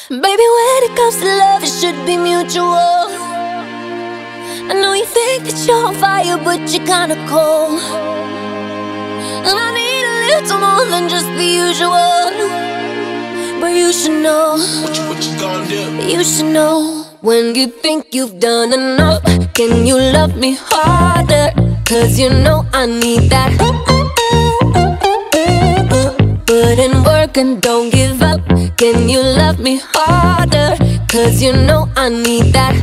Baby, when it comes to love, it should be mutual. I know you think that you're on fire, but you're kinda cold. And I need a little more than just the usual. But you should know, what you gonna do? you should know. When you think you've done enough, can you love me harder? Cause you know I need that. Put in work and don't give up. Can you love me harder? Cause you know I need that.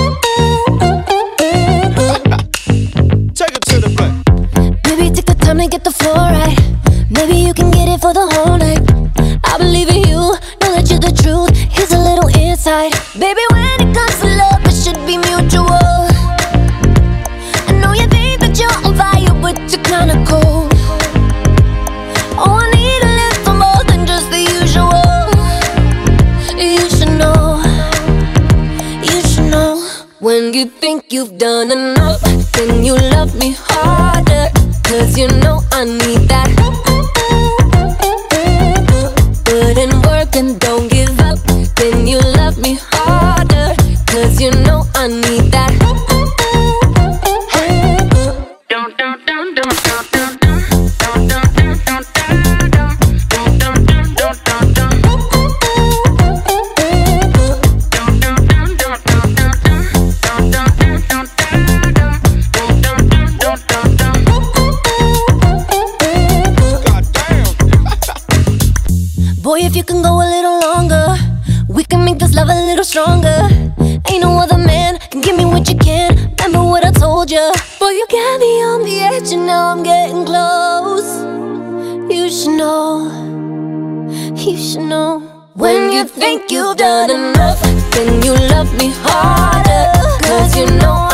Take it to the back. Maybe take the time to get the floor right. Maybe you can get it for the whole night. I believe in you, know that you're the truth. Here's a little insight. Baby, when it comes to love, it should be mutual. I know you think that you're on fire, but you're kinda cold. Oh, I need a little more than just the usual. You should know, you should know. When you think you've done enough, can you love me harder? Cause you know I need that. Put in work and don't give up. Can you love me harder? Cause you know I need that. Boy, if you can go a little longer, we can make this love a little stronger. Ain't no other man can give me what you can. Remember what I told you. Boy, you got me on the edge and now I'm getting close. You should know, you should know. When you think you've done enough, can you love me harder? Cause you know